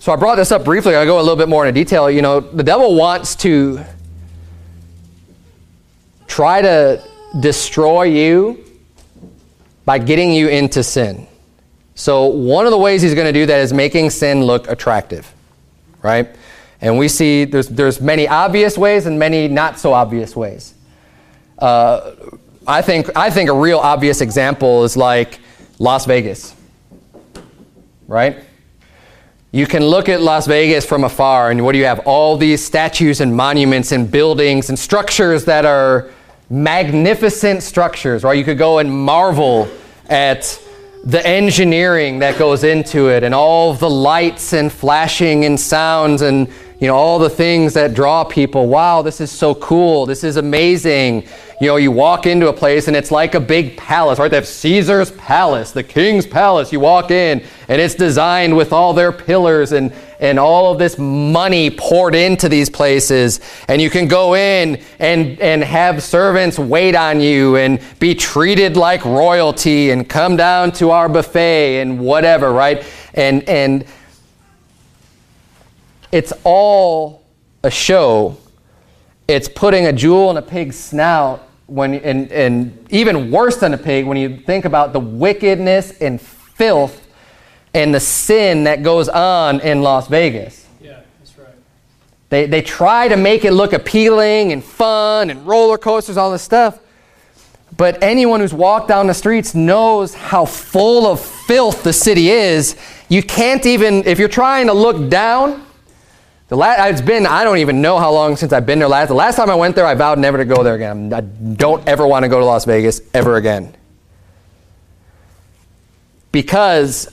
So I brought this up briefly. I'll go a little bit more into detail. The devil wants to try to destroy you by getting you into sin. So one of the ways he's going to do that is making sin look attractive, right? And we see there's many obvious ways and many not so obvious ways. I think a real obvious example is like Las Vegas, right? You can look at Las Vegas from afar, and what do you have? All these statues and monuments and buildings and structures that are magnificent structures, right? You could go and marvel at the engineering that goes into it and all the lights and flashing and sounds and all the things that draw people. Wow, this is so cool. This is amazing. You walk into a place and it's like a big palace, right? They have Caesar's Palace, the King's Palace. You walk in and it's designed with all their pillars and all of this money poured into these places. And you can go in and have servants wait on you and be treated like royalty and come down to our buffet and whatever, right? And it's all a show. It's putting a jewel in a pig's snout, and even worse than a pig when you think about the wickedness and filth and the sin that goes on in Las Vegas. Yeah, that's right. They try to make it look appealing and fun and roller coasters, all this stuff. But anyone who's walked down the streets knows how full of filth the city is. You can't even, if you're trying to look down, it's been, I don't even know how long since I've been there last. The last time I went there, I vowed never to go there again. I don't ever want to go to Las Vegas ever again. Because,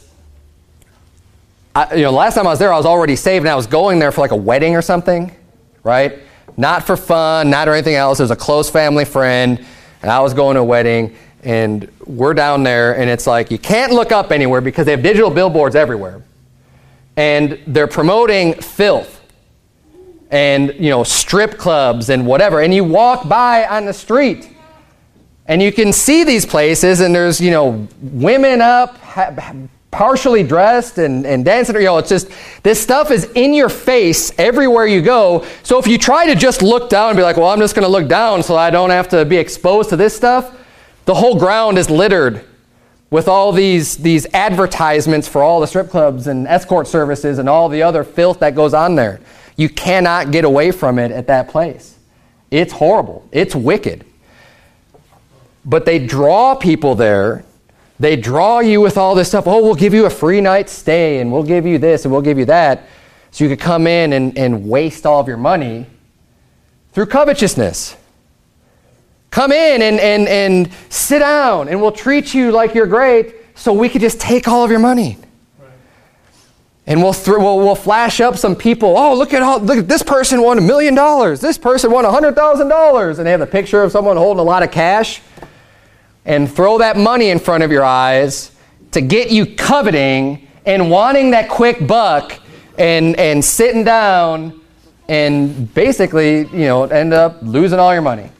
last time I was there, I was already saved, and I was going there for like a wedding or something, right? Not for fun, not or anything else. It was a close family friend, and I was going to a wedding, and we're down there, and it's like you can't look up anywhere because they have digital billboards everywhere. And they're promoting filth and, strip clubs and whatever. And you walk by on the street and you can see these places and there's, women up, partially dressed and dancing. It's just, this stuff is in your face everywhere you go. So if you try to just look down and be like, well, I'm just going to look down so I don't have to be exposed to this stuff, the whole ground is littered with all these advertisements for all the strip clubs and escort services and all the other filth that goes on there. You cannot get away from it at that place. It's horrible. It's wicked. But they draw people there. They draw you with all this stuff. Oh, we'll give you a free night stay, and we'll give you this, and we'll give you that. So you could come in and waste all of your money through covetousness. Come in and sit down, and we'll treat you like you're great, so we could just take all of your money. Right. And we'll flash up some people. Oh, look at this person won $1 million. This person won $100,000, and they have a picture of someone holding a lot of cash, and throw that money in front of your eyes to get you coveting and wanting that quick buck, and sitting down, and basically, end up losing all your money.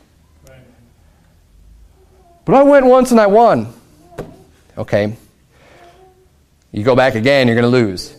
But I went once and I won. Okay. You go back again, you're going to lose.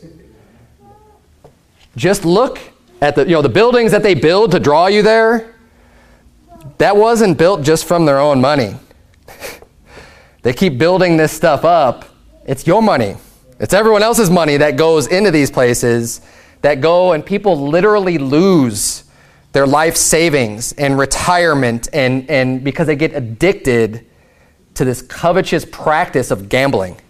Just look at the buildings that they build to draw you there. That wasn't built just from their own money. They keep building this stuff up. It's your money. It's everyone else's money that goes into these places that go, and people literally lose their life savings and retirement and because they get addicted to this covetous practice of gambling.